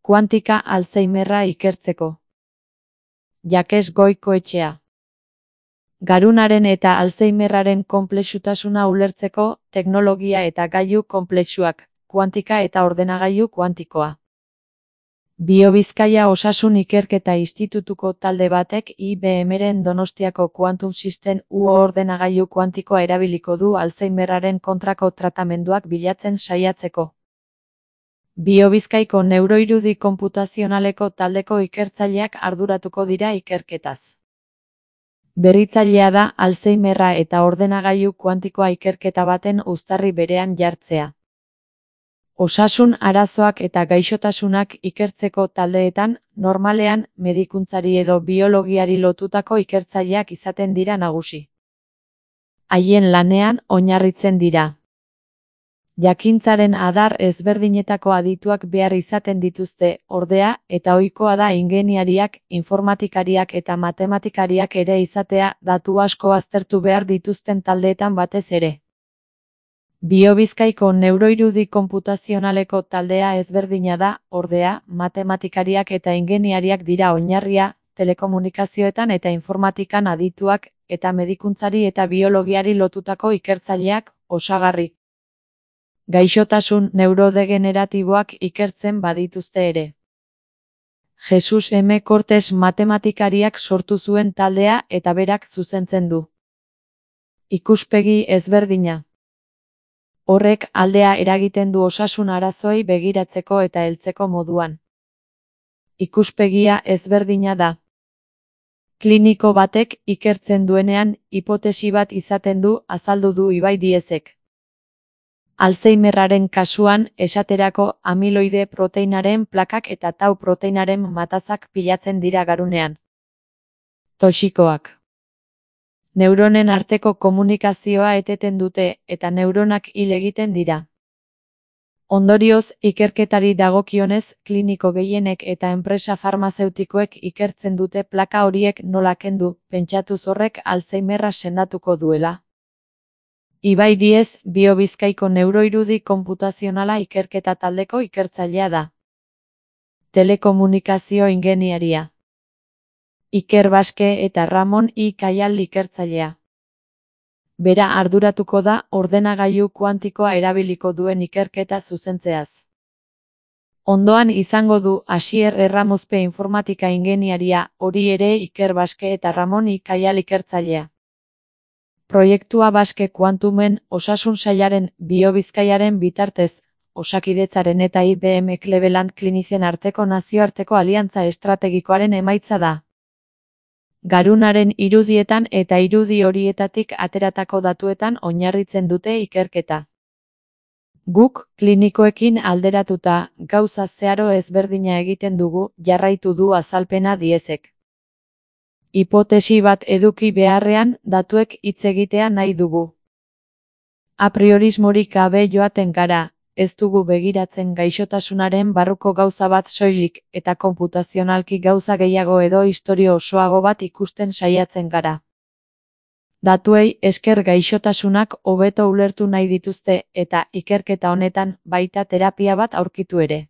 Kuantika Alzheimerra ikertzeko. Jakes Goikoetxea. Garunaren eta Alzheimerraren konplexutasuna ulertzeko, teknologia eta gailu konplexuak, kuantika eta ordenagailu kuantikoa. BioBizkaia Osasun Ikerketa Institutuko talde batek IBM-ren Donostiako Quantum System UO ordenagailu kuantikoa erabiliko du Alzheimerraren kontrako tratamenduak bilatzen saiatzeko. BioBizkaiko neuroirudi konputazionaleko taldeko ikertzaileak arduratuko dira ikerketaz. Berritzailea da Alzheimerra eta ordenagailu kuantikoa ikerketa baten uztarri berean jartzea. Osasun arazoak eta gaixotasunak ikertzeko taldeetan, normalean, medikuntzari edo biologiari lotutako ikertzaileak izaten dira nagusi. Haien lanean oinarritzen dira. Jakintzaren adar ezberdinetako adituak behar izaten dituzte, ordea, eta ohikoa da ingeniariak, informatikariak eta matematikariak ere izatea, datu asko aztertu behar dituzten taldeetan batez ere. BioBizkaiko neuroirudi konputazionaleko taldea ezberdina da, ordea, matematikariak eta ingeniariak dira oinarria, telekomunikazioetan eta informatikan adituak, eta medikuntzari eta biologiari lotutako ikertzaileak, osagarri. Gaixotasun neurodegeneratiboak ikertzen badituzte ere. Jesus M. Cortes matematikariak sortu zuen taldea eta berak zuzentzen du. Ikuspegi ezberdina. Horrek aldea eragiten du osasun arazoei begiratzeko eta heltzeko moduan. Ikuspegia ezberdina da. Kliniko batek ikertzen duenean hipotesi bat izaten du, azaldu du Ibai Diezek. Alzheimerraren kasuan, esaterako amiloide proteinaren plakak eta tau proteinaren matazak pilatzen dira garunean. Toxikoak. Neuronen arteko komunikazioa eteten dute eta neuronak hil egiten dira. Ondorioz, ikerketari dagokionez, kliniko gehienek eta enpresa farmazeutikoek ikertzen dute plaka horiek nola kendu, pentsatuz horrek Alzheimerra sendatuko duela. Ibai Diez, BioBizkaiko neuroirudi konputazionala ikerketa taldeko ikertzailea da. Telekomunikazio ingeniaria. Iker Baske eta Ramon I. Kaial ikertzailea. Bera arduratuko da ordenagailu kuantikoa erabiliko duen ikerketa zuzentzeaz. Ondoan izango du Asier Erramuzpe informatika ingeniaria, hori ere Iker Baske eta Ramon I. Kaial ikertzailea. Proiektua Baske Kuantumen, Osasun Sailaren, BioBizkaiaren bitartez, Osakidetzaren eta IBM Cleveland Clinicen arteko nazioarteko aliantza estrategikoaren emaitza da. Garunaren irudietan eta irudi horietatik ateratako datuetan oinarritzen dute ikerketa. Guk, klinikoekin alderatuta, gauza zeharo ezberdina egiten dugu, jarraitu du azalpena Diezek. Hipotesi bat eduki beharrean, datuek hitz egitea nahi dugu. Apriorismorik gabe joaten gara, ez dugu begiratzen gaixotasunaren barruko gauza bat soilik, eta konputazionalki gauza gehiago edo istorio osoago bat ikusten saiatzen gara. Datuei esker gaixotasunak hobeto ulertu nahi dituzte eta ikerketa honetan baita terapia bat aurkitu ere.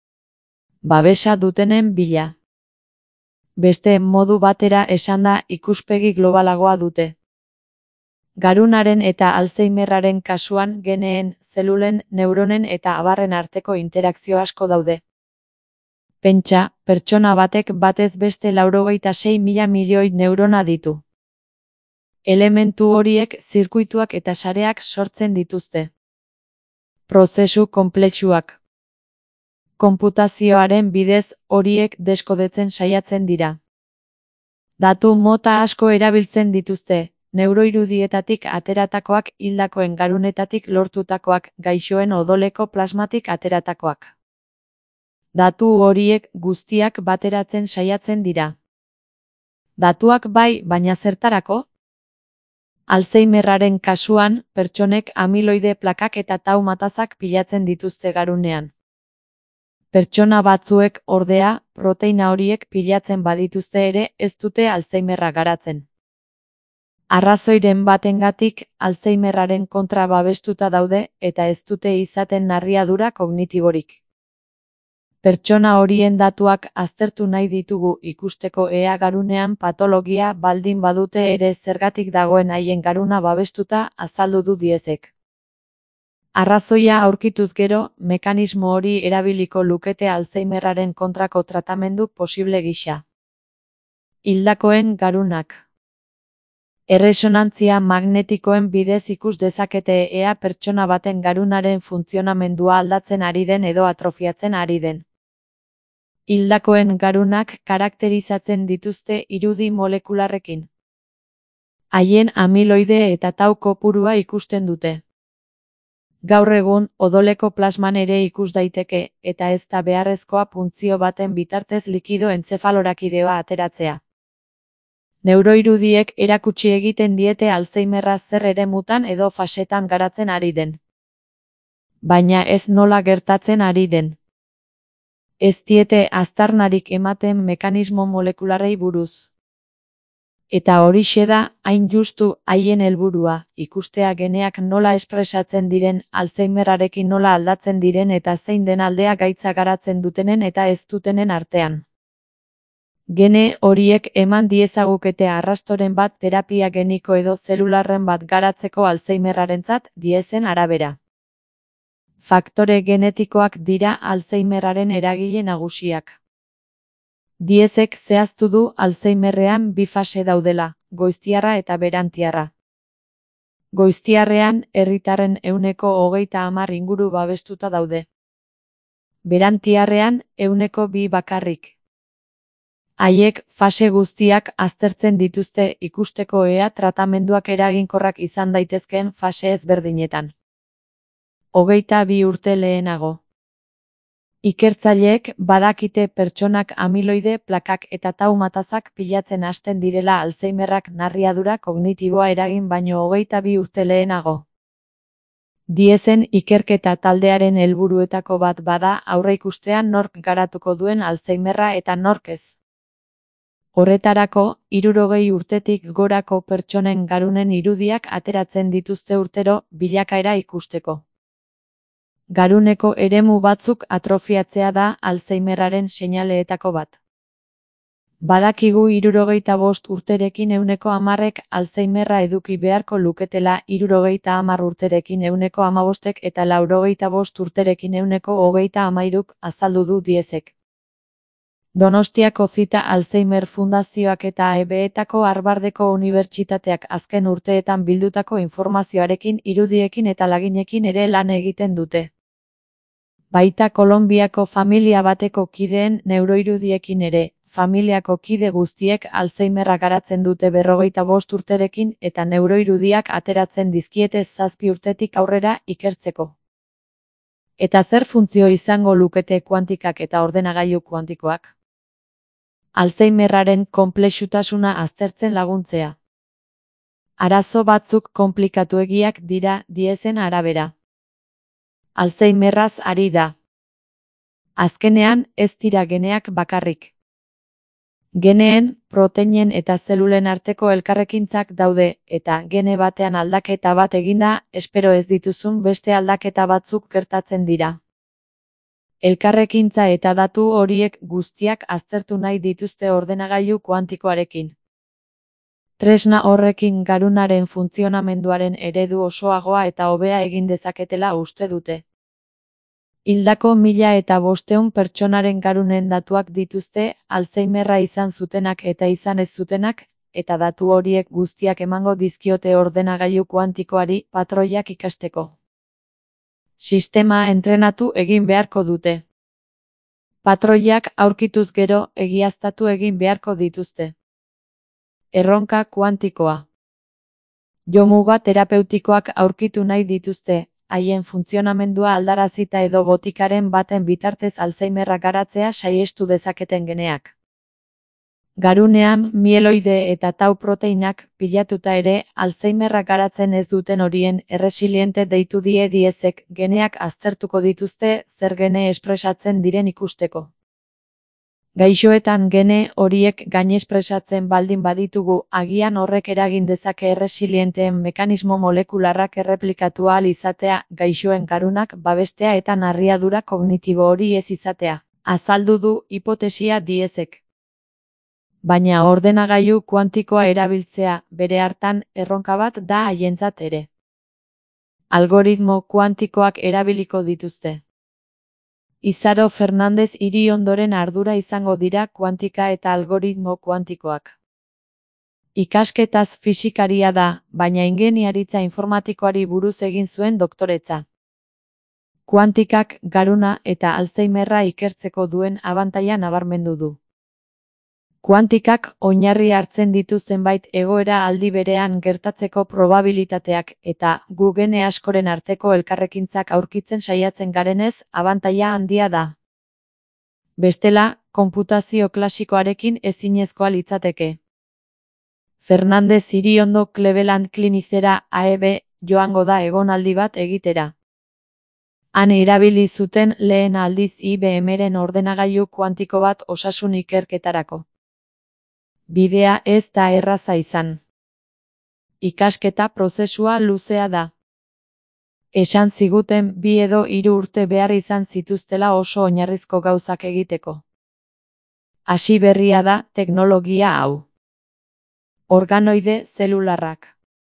Babesa dutenen bila. Beste modu batera esanda ikuspegi globalagoa dute. Garunaren eta Alzheimerraren kasuan geneen, zelulen, neuronen eta abarren arteko interakzio asko daude. Pentsa, pertsona batek batez beste 96.000 milioi neurona ditu. Elementu horiek zirkuituak eta sareak sortzen dituzte. Prozesu konplexuak. Konputazioaren bidez horiek deskodetzen saiatzen dira. Datu mota asko erabiltzen dituzte, neuroirudietatik ateratakoak, hildakoen garunetatik lortutakoak, gaixoen odoleko plasmatik ateratakoak. Datu horiek guztiak bateratzen saiatzen dira. Datuak bai, baina zertarako? Alzheimerraren kasuan, pertsonek amiloide plakak eta tau matazak pilatzen dituzte garunean. Pertsona batzuek, ordea, proteina horiek pilatzen badituzte ere ez dute Alzheimerra garatzen. Arrazoiren batengatik, Alzheimerraren kontra babestuta daude eta ez dute izaten narriadura kognitiborik. Pertsona horien datuak aztertu nahi ditugu ikusteko ea garunean patologia baldin badute ere zergatik dagoen haien garuna babestuta, azaldu du Diezek. Arrazoia aurkituz gero, mekanismo hori erabiliko lukete Alzheimerraren kontrako tratamendu posible gisa. Hildakoen garunak. Erresonantzia magnetikoen bidez ikus dezakete ea pertsona baten garunaren funtzionamendua aldatzen ari den edo atrofiatzen ari den. Hildakoen garunak karakterizatzen dituzte irudi molekularrekin. Haien amiloide eta tau kopurua ikusten dute. Gaur egun, odoleko plasman ere ikus daiteke, eta ez da beharrezkoa puntzio baten bitartez likido entzefalorakideoa ateratzea. Neuroirudiek erakutsi egiten diete Alzheimerra zer eremutan edo fasetan garatzen ari den. Baina ez nola gertatzen ari den. Ez diete aztarnarik ematen mekanismo molekularrei buruz. Eta horixe da, hain justu, haien helburua, ikustea geneak nola espresatzen diren, Alzheimerrarekin nola aldatzen diren eta zein den aldea gaitza garatzen dutenen eta ez dutenen artean. Gene horiek eman diezagukete arrastoren bat terapia geniko edo zelularren bat garatzeko Alzheimerrarentzat, Diezen arabera. Faktore genetikoak dira Alzheimerraren eragile nagusiak. Diezek zehaztu du Alzheimerrean bi fase daudela, goiztiarra eta berantiarra. Goiztiarrean, herritarren 30% inguru babestuta daude. Berantiarrean, 2% bakarrik. Haiek fase guztiak aztertzen dituzte ikusteko ea tratamenduak eraginkorrak izan daitezkeen fase ezberdinetan. 22 urte lehenago. Ikertzaileek badakite pertsonak amiloide plakak eta tau matazak pilatzen hasten direla Alzheimerrak narriadura kognitiboa eragin baino 22 urte lehenago. Diezen ikerketa taldearen helburuetako bat bada aurreikustea nork garatuko duen Alzheimerra eta nork ez. Horretarako, 60 urtetik gorako pertsonen garunen irudiak ateratzen dituzte urtero bilakaera ikusteko. Garuneko eremu batzuk atrofiatzea da Alzheimerraren seinaleetako bat. Badakigu 65 urterekin 10%ek Alzheimerra eduki beharko luketela 70 urterekin 15%ek eta 85 urterekin 33%k azaldu du Diezek. Donostiako Zita Alzheimer Fundazioak eta AEB-etako Harvardeko Unibertsitateak azken urteetan bildutako informazioarekin, irudiekin eta laginekin ere lan egiten dute. Baita Kolonbiako familia bateko kideen neuroirudiekin ere, familiako kide guztiek Alzheimerra garatzen dute 45 urterekin eta neuroirudiak ateratzen dizkiete 7 urtetik aurrera ikertzeko. Eta zer funtzio izango lukete kuantikak eta ordenagailu kuantikoak? Alzheimerraren konplexutasuna aztertzen laguntzea. Arazo batzuk konplikatuegiak dira Diezen arabera. Alzheimerraz ari da. Azkenean, ez dira geneak bakarrik. Geneen, proteinen eta zelulen arteko elkarrekintzak daude, eta gene batean aldaketa bat eginda, espero ez dituzun beste aldaketa batzuk gertatzen dira. Elkarrekintza eta datu horiek guztiak aztertu nahi dituzte ordenagailu kuantikoarekin. Tresna horrekin garunaren funtzionamenduaren eredu osoagoa eta hobea egin dezaketela uste dute. Hildako 1500 pertsonaren garunen datuak dituzte, Alzheimerra izan zutenak eta izan ez zutenak, eta datu horiek guztiak emango dizkiote ordenagailu kuantikoari patroiak ikasteko. Sistema entrenatu egin beharko dute. Patroiak aurkituz gero egiaztatu egin beharko dituzte. Erronka kuantikoa. Jomuga terapeutikoak aurkitu nahi dituzte, haien funtzionamendua aldarazita edo botikaren baten bitartez Alzheimerra garatzea saihestu dezaketen geneak. Garunean, mieloide eta tau proteinak pilatuta ere, Alzheimerra garatzen ez duten horien erresiliente deitu die Diezek geneak aztertuko dituzte zer gene espresatzen diren ikusteko. Gaixoetan gene horiek gainespresatzen baldin baditugu, agian horrek eragin dezake erresilienteen mekanismo molekularrak erreplikatu ahal izatea, gaixoen garunak babestea eta narriadura kognitibo hori ez izatea. azaldu du hipotesia Diezek. Baina ordenagailu kuantikoa erabiltzea bere hartan erronka bat da haientzat ere. Algoritmo kuantikoak erabiliko dituzte. Izaro Fernandez Iriondoren ardura izango dira kuantika eta algoritmo kuantikoak. Ikasketaz fisikaria da, baina ingeniaritza informatikoari buruz egin zuen doktoretza. Kuantikak garuna eta Alzheimerra ikertzeko duen abantaila nabarmendu du. Kuantikak oinarri hartzen ditu zenbait egoera aldi berean gertatzeko probabilitateak eta gu gene askoren arteko elkarrekintzak aurkitzen saiatzen garenez abantaila handia da. Bestela, konputazio klasikoarekin ezinezkoa litzateke. Fernandez Iriondo Cleveland Clinicera AEB joango da egonaldi bat egitera. Han erabili zuten lehen aldiz IBM-ren ordenagailu kuantiko bat osasun ikerketarako. Bidea ez da erraza izan. Ikasketa prozesua luzea da. Esan ziguten 2 edo 3 urte behar izan zituztela oso oinarrizko gauzak egiteko. Hasi berria da teknologia hau. Organoide zelularrak.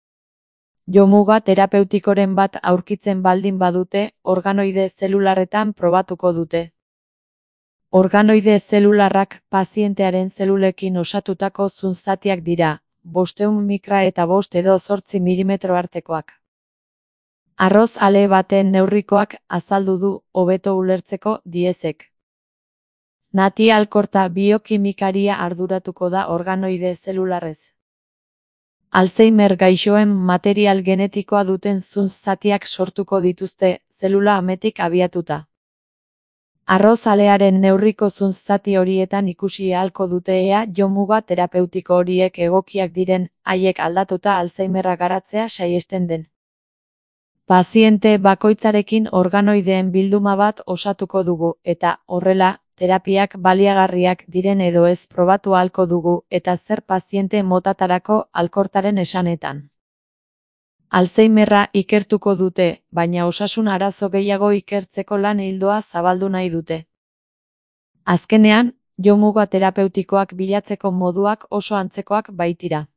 Jomuga terapeutikoren bat aurkitzen baldin badute, organoide zelularretan probatuko dute. Organoide zelularrak pazientearen zelulekin osatutako zunzatiak dira, 500 mikra eta 5 edo 8 milimetro artekoak. Arroz ale baten neurrikoak azaldu du hobeto ulertzeko Diezek. Nati Alkorta biokimikaria arduratuko da organoide zelularrez. Alzheimer gaixoen material genetikoa duten zunzatiak sortuko dituzte, zelula ametik abiatuta. Arroz alearen neurriko zunzati horietan ikusi ahalko dute ea jomuga terapeutiko horiek egokiak diren, haiek aldatuta Alzheimerra garatzea saihesten den. Paziente bakoitzarekin organoideen bilduma bat osatuko dugu, eta horrela, terapiak baliagarriak diren edo ez probatu ahalko dugu, eta zer paziente motatarako Alkortaren esanetan. Alzheimerra ikertuko dute, baina osasun arazo gehiago ikertzeko lan ildoa zabaldu nahi dute. Azkenean, jomuga terapeutikoak bilatzeko moduak oso antzekoak baitira.